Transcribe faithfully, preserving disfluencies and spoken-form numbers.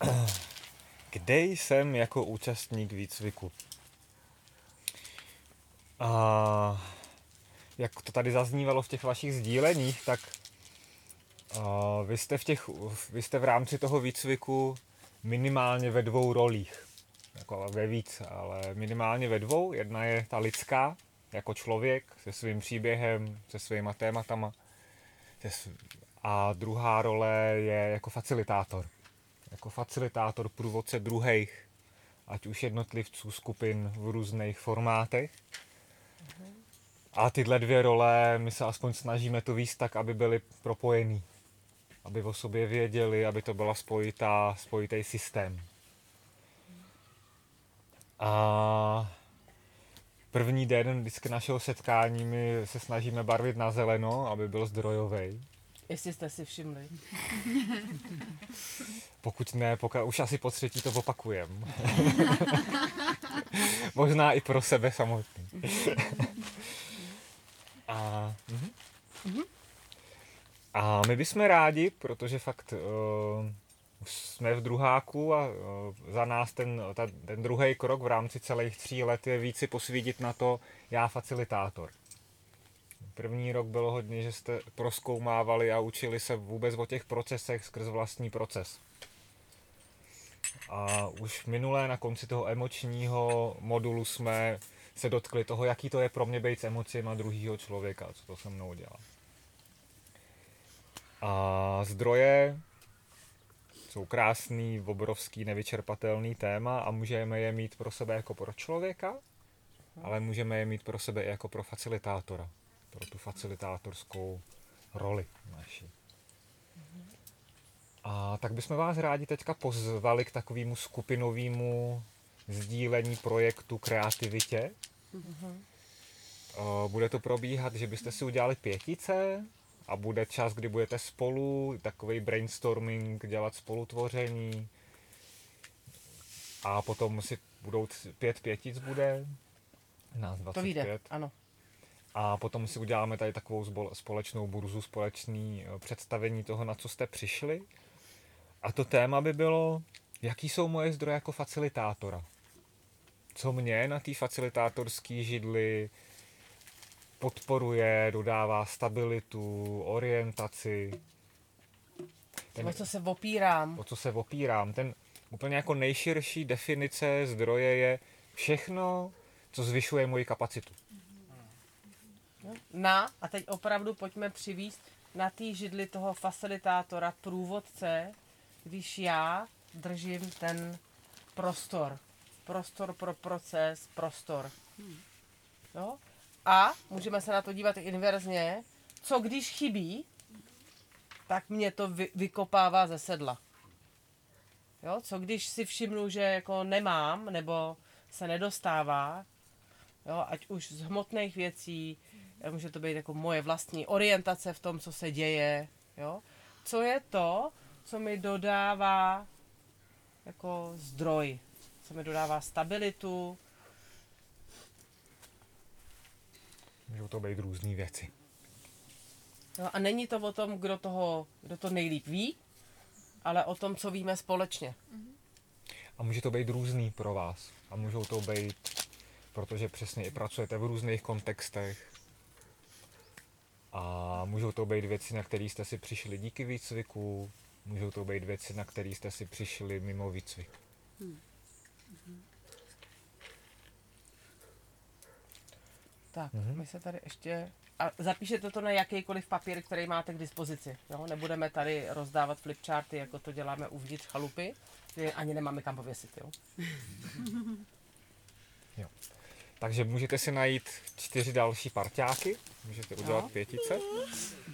Kde jsem jako účastník výcviku? A jak to tady zaznívalo v těch vašich sdíleních, tak uh, vy, jste v těch, vy jste v rámci toho výcviku minimálně ve dvou rolích. Jako ve víc, ale minimálně ve dvou. Jedna je ta lidská, jako člověk, se svým příběhem, se svýma tématama. A druhá role je jako facilitátor. Jako facilitátor, průvodce druhých, ať už jednotlivců, skupin v různých formátech. A tyhle dvě role my se aspoň snažíme to víc tak, aby byly propojený. Aby o sobě věděli, aby to byla spojitá, spojitý systém. A první den vždycky našeho setkání my se snažíme barvit na zeleno, aby byl zdrojovej. Jestli jste si všimli. Pokud ne, poka- už asi po třetí to opakujem. Možná i pro sebe samotný. A, uh-huh. a my bychom rádi, protože fakt uh, jsme v druháku a uh, za nás ten, ta, ten druhý krok v rámci celých tří let je víc si posvítit na to, já facilitátor. První rok bylo hodně, že jste prozkoumávali a učili se vůbec o těch procesech skrz vlastní proces. A už minulé na konci toho emočního modulu jsme se dotkli toho, jaký to je pro mě být s emocima druhého člověka, co to se mnou dělá. A zdroje jsou krásný, obrovský, nevyčerpatelný téma a můžeme je mít pro sebe jako pro člověka, ale můžeme je mít pro sebe i jako pro facilitátora, pro tu facilitátorskou roli naši. A tak bychom vás rádi teďka pozvali k takovému skupinovému sdílení projektu kreativitě. Mm-hmm. Bude to probíhat, že byste si udělali pětice a bude čas, kdy budete spolu, takový brainstorming, dělat spolutvoření. A potom si budou pět pětic bude, nás dvacet pět. To vyjde, ano. A potom si uděláme tady takovou společnou burzu, společný představení toho, na co jste přišli. A to téma by bylo, jaký jsou moje zdroje jako facilitátora. Co mě na té facilitátorské židli podporuje, dodává stabilitu, orientaci. Ten, o co se opírám. O co se opírám. Ten úplně jako nejširší definice zdroje je všechno, co zvyšuje moji kapacitu. Na, a teď opravdu pojďme přivízt na té židli toho facilitátora, průvodce, když já držím ten prostor. Prostor pro proces, prostor. Jo? A můžeme se na to dívat inverzně. Co když chybí, tak mě to vy, vykopává ze sedla. Jo? Co když si všimnu, že jako nemám, nebo se nedostává, jo? Ať už z hmotných věcí, může to být jako moje vlastní orientace v tom, co se děje. Jo? Co je to, co mi dodává jako zdroj, co mi dodává stabilitu. Můžou to být různý věci. No a není to o tom, kdo, toho, kdo to nejlíp ví, ale o tom, co víme společně. A může to být různý pro vás. A můžou to být, protože přesně i pracujete v různých kontextech. A můžou to být věci, na které jste si přišli díky výcviku. Můžou to být věci, na které jste si přišli mimo výcvik. Hmm. Hmm. Tak, mm-hmm. my se tady ještě... A zapíšete to na jakýkoliv papír, který máte k dispozici. Jo? Nebudeme tady rozdávat flipcharty, jako to děláme uvnitř chalupy. Ani nemáme kam pověsit. Jo? Jo. Takže můžete si najít čtyři další parťáky. Můžete udělat no. pětice.